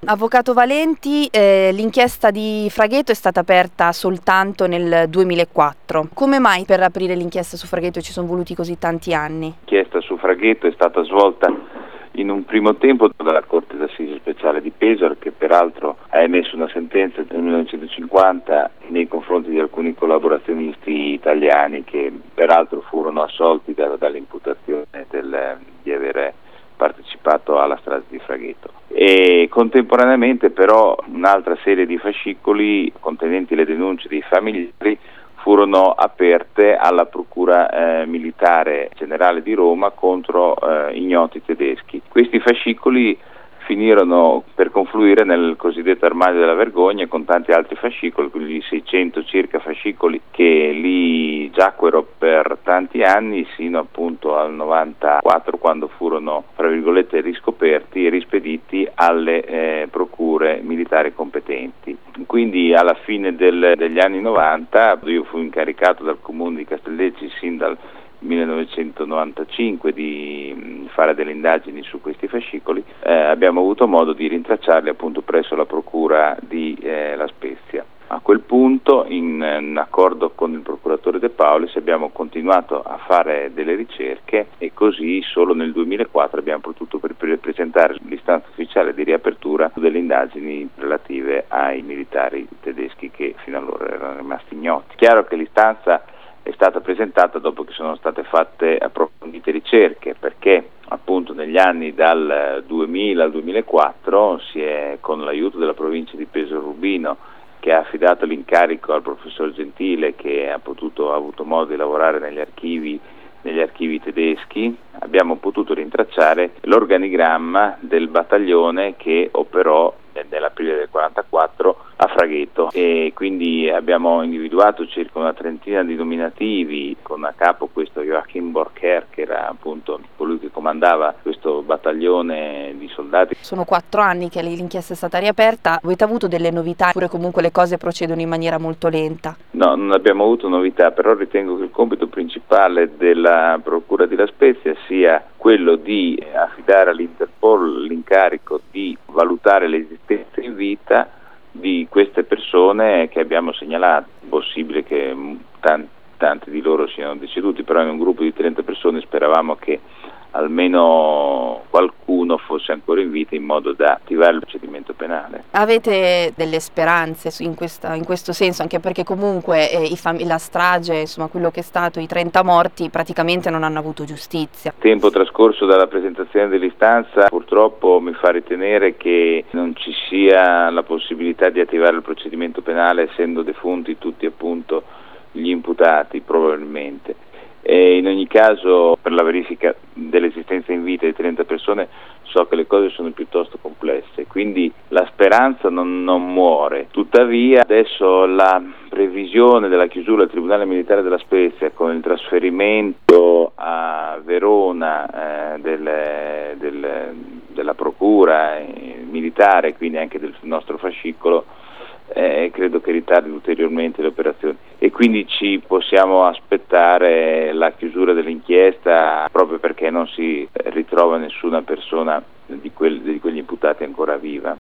Avvocato Valenti, l'inchiesta di Fragheto è stata aperta soltanto nel 2004. Come mai per aprire l'inchiesta su Fragheto ci sono voluti così tanti anni? L'inchiesta su Fragheto è stata svolta in un primo tempo dalla Corte d'Assise Speciale di Pesaro, che peraltro ha emesso una sentenza nel 1950 nei confronti di alcuni collaborazionisti italiani che peraltro furono assolti dall'imputazione di avere partecipato alla strage di Fragheto. E contemporaneamente però un'altra serie di fascicoli contenenti le denunce dei familiari furono aperte alla Procura Militare Generale di Roma contro ignoti tedeschi. Questi fascicoli finirono per confluire nel cosiddetto armadio della vergogna con tanti altri fascicoli, quindi 600 circa fascicoli che lì giacquero per tanti anni sino appunto al 94, quando furono fra virgolette riscoperti e rispediti alle procure militari competenti. Quindi alla fine degli anni 90 io fui incaricato dal comune di Castellecci sin dal 1995 di fare delle indagini su questi fascicoli. Abbiamo avuto modo di rintracciarli appunto presso la procura di La Spezia. A quel punto, in accordo con il procuratore De Paulis, abbiamo continuato a fare delle ricerche e così solo nel 2004 abbiamo potuto presentare l'istanza ufficiale di riapertura delle indagini relative ai militari tedeschi che fino allora erano rimasti ignoti. Chiaro che l'istanza è stata presentata dopo che sono state fatte approfondite ricerche, perché appunto negli anni dal 2000 al 2004 si è, con l'aiuto della provincia di Pesaro Urbino, che ha affidato l'incarico al professor Gentile, che ha avuto modo di lavorare negli archivi tedeschi, abbiamo potuto rintracciare l'organigramma del battaglione che operò nell'aprile del 44 a Fragheto, e quindi abbiamo individuato circa una trentina di nominativi, con a capo questo Joachim Borcher, che era appunto colui che comandava questo battaglione di soldati. Sono 4 anni che l'inchiesta è stata riaperta. Avete avuto delle novità oppure comunque le cose procedono in maniera molto lenta? No, non abbiamo avuto novità, però ritengo che il compito principale della Procura di La Spezia sia quello di affidare all'Interpol l'incarico di valutare l'esistenza in vita di queste persone che abbiamo segnalato. È possibile che tanti di loro siano deceduti, però in un gruppo di 30 persone speravamo che almeno qualcuno fosse ancora in vita, in modo da attivare il procedimento penale. Avete delle speranze in questo senso, anche perché comunque la strage, insomma quello che è stato, i 30 morti praticamente non hanno avuto giustizia. Il tempo trascorso dalla presentazione dell'istanza purtroppo mi fa ritenere che non ci sia la possibilità di attivare il procedimento penale, essendo defunti tutti appunto gli imputati probabilmente. E in ogni caso, per la verifica dell'esistenza in vita di 30 persone, so che le cose sono piuttosto complesse, quindi la speranza non muore. Tuttavia adesso la previsione della chiusura del Tribunale Militare della Spezia, con il trasferimento a Verona della procura militare, quindi anche del nostro fascicolo, credo che ritardi ulteriormente le operazioni, e quindi ci possiamo aspettare la chiusura dell'inchiesta, proprio perché non si ritrova nessuna persona di quegli imputati ancora viva.